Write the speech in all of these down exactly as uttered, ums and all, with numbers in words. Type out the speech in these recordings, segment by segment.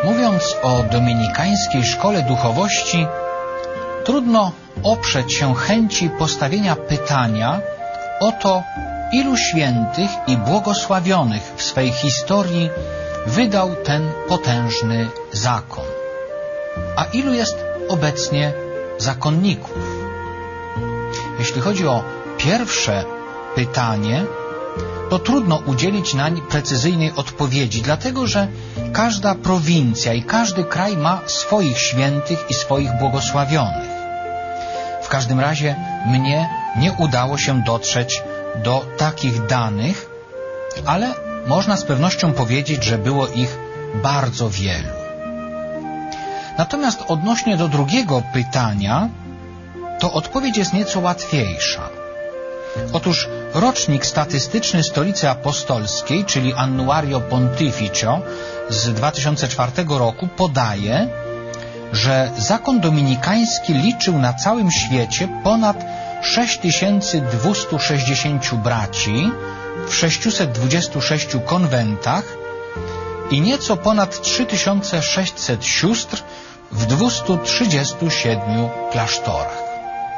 Mówiąc o dominikańskiej szkole duchowości, trudno oprzeć się chęci postawienia pytania o to, ilu świętych i błogosławionych w swej historii wydał ten potężny zakon, a ilu jest obecnie zakonników. Jeśli chodzi o pierwsze pytanie, to trudno udzielić nań precyzyjnej odpowiedzi, dlatego że każda prowincja i każdy kraj ma swoich świętych i swoich błogosławionych. W każdym razie mnie nie udało się dotrzeć do takich danych, ale można z pewnością powiedzieć, że było ich bardzo wielu. Natomiast odnośnie do drugiego pytania, to odpowiedź jest nieco łatwiejsza. Otóż rocznik statystyczny Stolicy Apostolskiej, czyli Annuario Pontificio z dwa tysiące czwartego roku podaje, że zakon dominikański liczył na całym świecie ponad sześć tysięcy dwieście sześćdziesiąt braci w sześciuset dwudziestu sześciu konwentach i nieco ponad trzy tysiące sześćset sióstr w dwustu trzydziestu siedmiu klasztorach.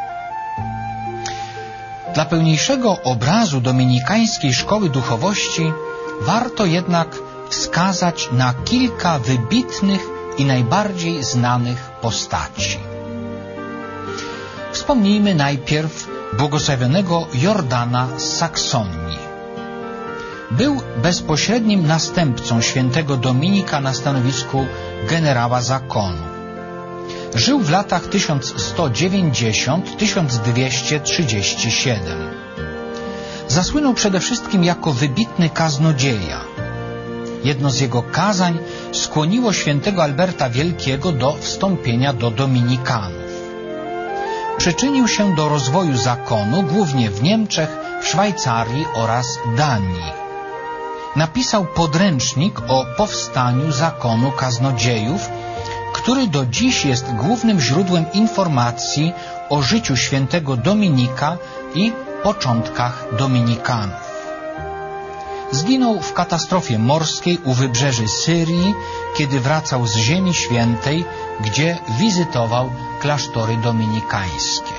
Dla pełniejszego obrazu dominikańskiej szkoły duchowości warto jednak wskazać na kilka wybitnych i najbardziej znanych postaci. Wspomnijmy najpierw błogosławionego Jordana z Saksonii. Był bezpośrednim następcą świętego Dominika na stanowisku generała zakonu. Żył w latach tysiąc sto dziewięćdziesiąt do tysiąc dwieście trzydzieści siedem. Zasłynął przede wszystkim jako wybitny kaznodzieja. Jedno z jego kazań skłoniło świętego Alberta Wielkiego do wstąpienia do dominikanów. Przyczynił się do rozwoju zakonu głównie w Niemczech, w Szwajcarii oraz Danii. Napisał podręcznik o powstaniu zakonu kaznodziejów, który do dziś jest głównym źródłem informacji o życiu świętego Dominika i początkach dominikanów. Zginął w katastrofie morskiej u wybrzeży Syrii, kiedy wracał z Ziemi Świętej, gdzie wizytował klasztory dominikańskie.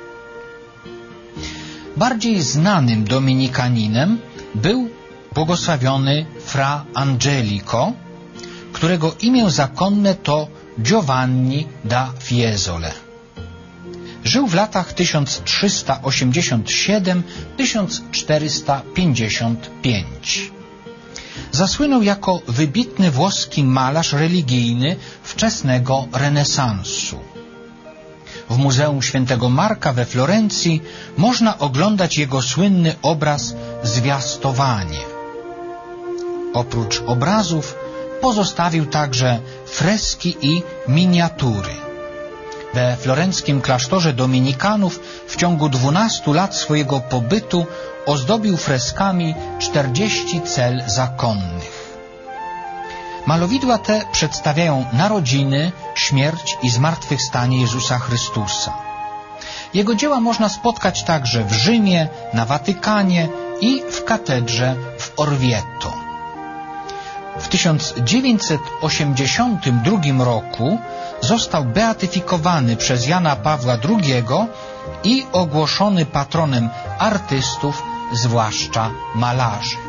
Bardziej znanym dominikaninem był błogosławiony fra Angelico, którego imię zakonne to Giovanni da Fiesole. Żył w latach tysiąc trzysta osiemdziesiąt siedem do tysiąc czterysta pięćdziesiąt pięć. Zasłynął jako wybitny włoski malarz religijny wczesnego renesansu. W Muzeum Świętego Marka we Florencji można oglądać jego słynny obraz Zwiastowanie. Oprócz obrazów pozostawił także freski i miniatury. We florenckim klasztorze dominikanów w ciągu dwunastu lat swojego pobytu ozdobił freskami czterdzieści cel zakonnych. Malowidła te przedstawiają narodziny, śmierć i zmartwychwstanie Jezusa Chrystusa. Jego dzieła można spotkać także w Rzymie, na Watykanie i w katedrze w Orvieto. W tysiąc dziewięćset osiemdziesiątym drugim roku został beatyfikowany przez Jana Pawła drugiego i ogłoszony patronem artystów, zwłaszcza malarzy.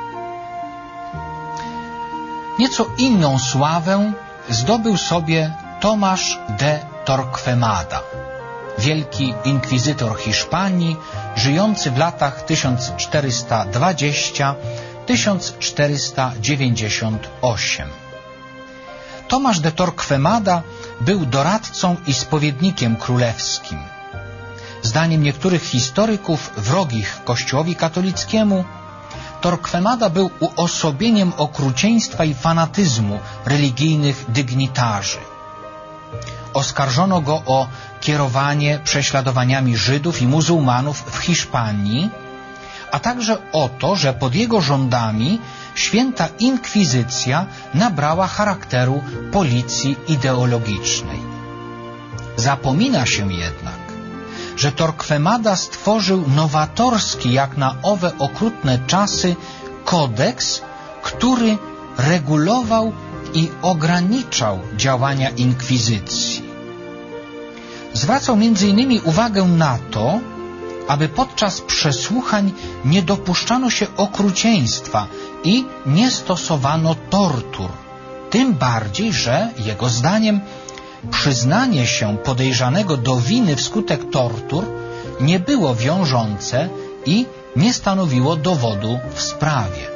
Nieco inną sławę zdobył sobie Tomasz de Torquemada, wielki inkwizytor Hiszpanii, żyjący w latach tysiąc czterysta dwadzieścia do tysiąc czterysta dziewięćdziesiąt osiem. Tomasz de Torquemada był doradcą i spowiednikiem królewskim. Zdaniem niektórych historyków wrogich Kościołowi katolickiemu, Torquemada był uosobieniem okrucieństwa i fanatyzmu religijnych dygnitarzy. Oskarżono go o kierowanie prześladowaniami Żydów i muzułmanów w Hiszpanii, a także o to, że pod jego rządami święta inkwizycja nabrała charakteru policji ideologicznej. Zapomina się jednak, że Torquemada stworzył nowatorski jak na owe okrutne czasy kodeks, który regulował i ograniczał działania inkwizycji. Zwracał między innymi uwagę na to, aby podczas przesłuchań nie dopuszczano się okrucieństwa i nie stosowano tortur. Tym bardziej, że jego zdaniem przyznanie się podejrzanego do winy wskutek tortur nie było wiążące i nie stanowiło dowodu w sprawie.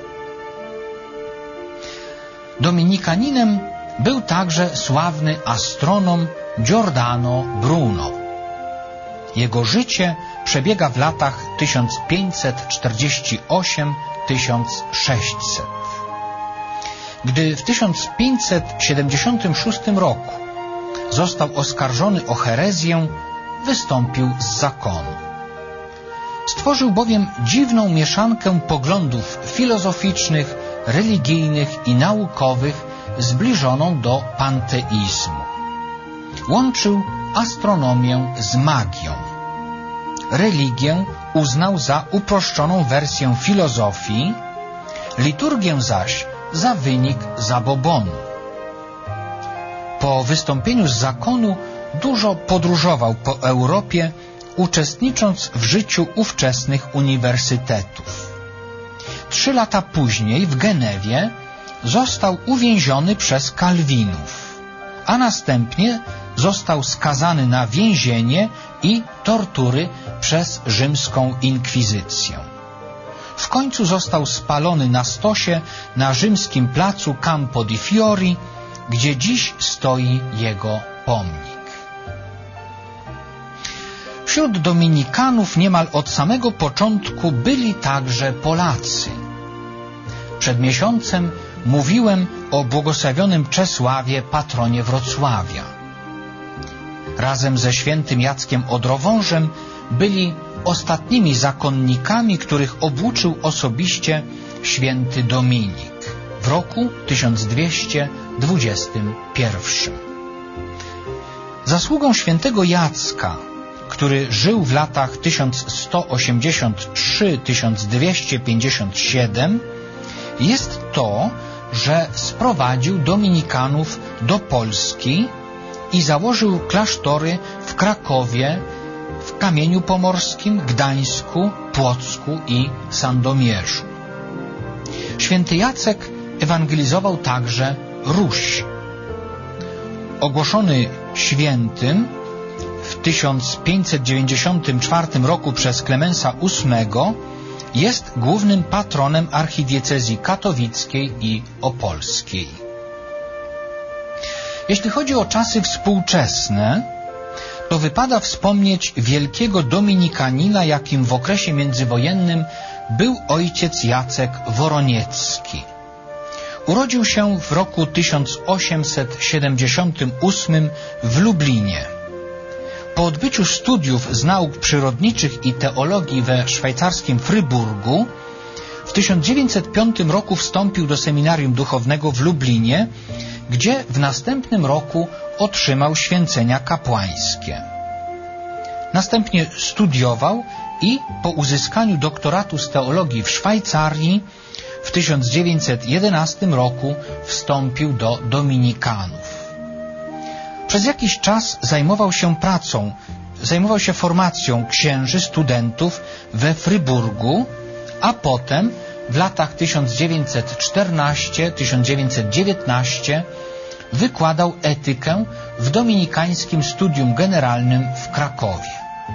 Dominikaninem był także sławny astronom Giordano Bruno. Jego życie przebiega w latach tysiąc pięćset czterdziesty ósmy do tysiąc sześćset. Gdy w tysiąc pięćset siedemdziesiątym szóstym roku został oskarżony o herezję, wystąpił z zakonu. Stworzył bowiem dziwną mieszankę poglądów filozoficznych, religijnych i naukowych zbliżoną do panteizmu. Łączył astronomię z magią. Religię uznał za uproszczoną wersję filozofii, liturgię zaś za wynik zabobonu. Po wystąpieniu z zakonu dużo podróżował po Europie, uczestnicząc w życiu ówczesnych uniwersytetów. Trzy lata później w Genewie został uwięziony przez Kalwinów, a następnie został skazany na więzienie i tortury przez rzymską inkwizycję. W końcu został spalony na stosie na rzymskim placu Campo di Fiori, gdzie dziś stoi jego pomnik. Wśród dominikanów niemal od samego początku byli także Polacy. Przed miesiącem mówiłem o błogosławionym Czesławie, patronie Wrocławia. Razem ze świętym Jackiem Odrowążem byli ostatnimi zakonnikami, których obłuczył osobiście święty Dominik w roku tysiąc dwieście dwudziestym pierwszym. Zasługą świętego Jacka, który żył w latach tysiąc sto osiemdziesiąt trzy do tysiąc dwieście pięćdziesiąt siedem, jest to, że sprowadził dominikanów do Polski i założył klasztory w Krakowie, w Kamieniu Pomorskim, Gdańsku, Płocku i Sandomierzu. Święty Jacek ewangelizował także Ruś. Ogłoszony świętym w tysiąc pięćset dziewięćdziesiątym czwartym roku przez Klemensa ósmego jest głównym patronem archidiecezji katowickiej i opolskiej. Jeśli chodzi o czasy współczesne, to wypada wspomnieć wielkiego dominikanina, jakim w okresie międzywojennym był ojciec Jacek Woroniecki. Urodził się w roku tysiąc osiemset siedemdziesiątym ósmym w Lublinie. Po odbyciu studiów z nauk przyrodniczych i teologii we szwajcarskim Fryburgu w tysiąc dziewięćset piątym roku wstąpił do seminarium duchownego w Lublinie, gdzie w następnym roku otrzymał święcenia kapłańskie. Następnie studiował i po uzyskaniu doktoratu z teologii w Szwajcarii w tysiąc dziewięćset jedenastym roku wstąpił do dominikanów. Przez jakiś czas zajmował się pracą, zajmował się formacją księży, studentów we Fryburgu, a potem w latach tysiąc dziewięćset czternastym do tysiąc dziewięćset dziewiętnastego wykładał etykę w dominikańskim studium generalnym w Krakowie.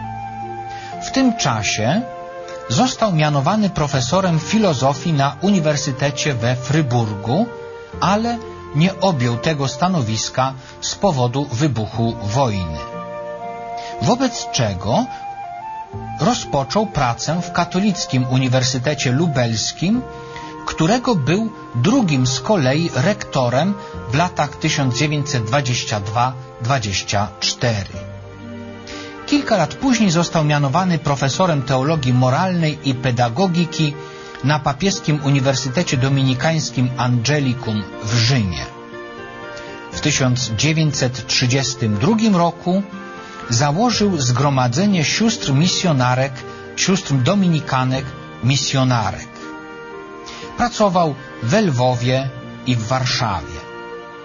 W tym czasie został mianowany profesorem filozofii na Uniwersytecie we Fryburgu, ale nie objął tego stanowiska z powodu wybuchu wojny. Wobec czego rozpoczął pracę w Katolickim Uniwersytecie Lubelskim, którego był drugim z kolei rektorem w latach tysiąc dziewięćset dwudziestym drugim do dwudziestego czwartego. Kilka lat później został mianowany profesorem teologii moralnej i pedagogiki na Papieskim Uniwersytecie Dominikańskim Angelicum w Rzymie. W tysiąc dziewięćset trzydziestym drugim roku założył Zgromadzenie Sióstr Misjonarek, Sióstr Dominikanek Misjonarek. Pracował w Lwowie i w Warszawie.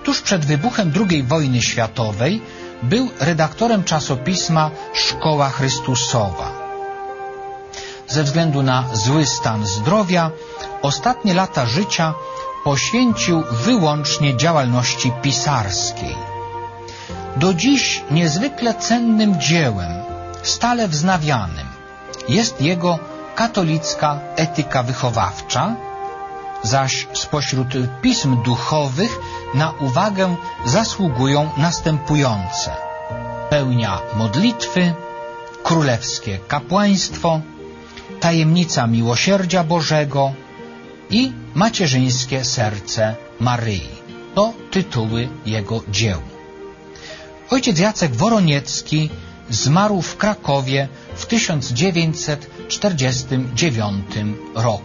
Tuż przed wybuchem drugiej wojny światowej był redaktorem czasopisma Szkoła Chrystusowa. Ze względu na zły stan zdrowia ostatnie lata życia poświęcił wyłącznie działalności pisarskiej. Do dziś niezwykle cennym dziełem, stale wznawianym, jest jego katolicka etyka wychowawcza, zaś spośród pism duchowych na uwagę zasługują następujące: Pełnia modlitwy, Królewskie kapłaństwo, Tajemnica miłosierdzia Bożego i Macierzyńskie serce Maryi. To tytuły jego dzieł. Ojciec Jacek Woroniecki zmarł w Krakowie w tysiąc dziewięćset czterdziestym dziewiątym roku.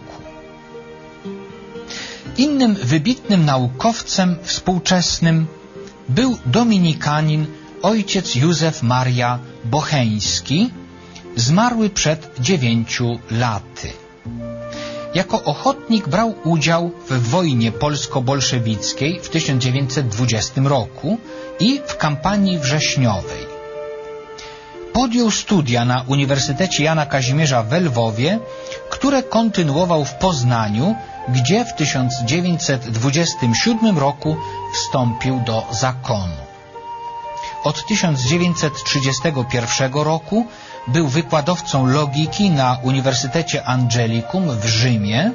Innym wybitnym naukowcem współczesnym był dominikanin ojciec Józef Maria Bocheński, zmarły przed dziewięciu laty. Jako ochotnik brał udział w wojnie polsko-bolszewickiej w tysiąc dziewięćset dwudziestym roku i w kampanii wrześniowej. Podjął studia na Uniwersytecie Jana Kazimierza w Lwowie, które kontynuował w Poznaniu, gdzie w tysiąc dziewięćset dwudziestym siódmym roku wstąpił do zakonu. Od tysiąc dziewięćset trzydziestego pierwszego roku był wykładowcą logiki na Uniwersytecie Angelicum w Rzymie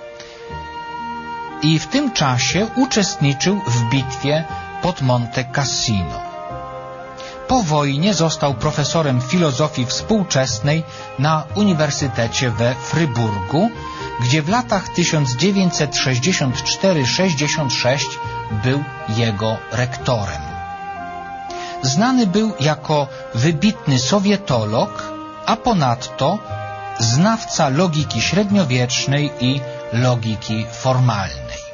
i w tym czasie uczestniczył w bitwie pod Monte Cassino. Po wojnie został profesorem filozofii współczesnej na Uniwersytecie we Fryburgu, gdzie w latach tysiąc dziewięćset sześćdziesiąt cztery do sześćdziesiąt sześć był jego rektorem. Znany był jako wybitny sowietolog, a ponadto znawca logiki średniowiecznej i logiki formalnej.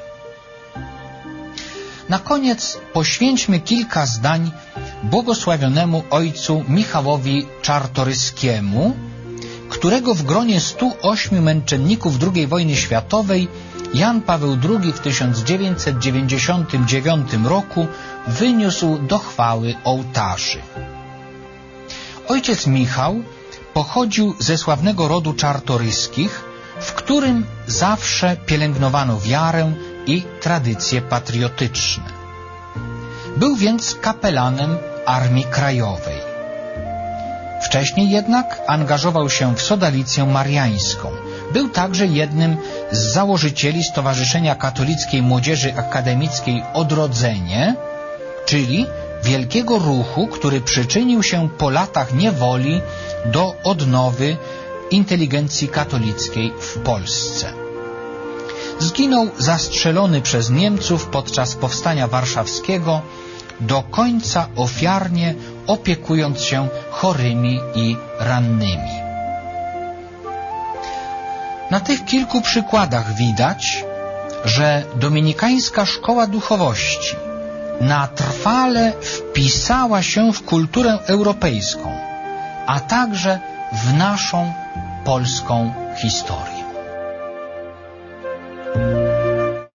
Na koniec poświęćmy kilka zdań błogosławionemu ojcu Michałowi Czartoryskiemu, którego w gronie stu ośmiu męczenników drugiej wojny światowej Jan Paweł drugi w tysiąc dziewięćset dziewięćdziesiątym dziewiątym roku wyniósł do chwały ołtarzy. Ojciec Michał pochodził ze sławnego rodu Czartoryskich, w którym zawsze pielęgnowano wiarę i tradycje patriotyczne. Był więc kapelanem Armii Krajowej. Wcześniej jednak angażował się w Sodalicję Mariańską. Był także jednym z założycieli Stowarzyszenia Katolickiej Młodzieży Akademickiej Odrodzenie, czyli wielkiego ruchu, który przyczynił się po latach niewoli do odnowy inteligencji katolickiej w Polsce. Zginął zastrzelony przez Niemców podczas Powstania Warszawskiego, do końca ofiarnie opiekując się chorymi i rannymi. Na tych kilku przykładach widać, że dominikańska szkoła duchowości na trwale wpisała się w kulturę europejską, a także w naszą polską historię.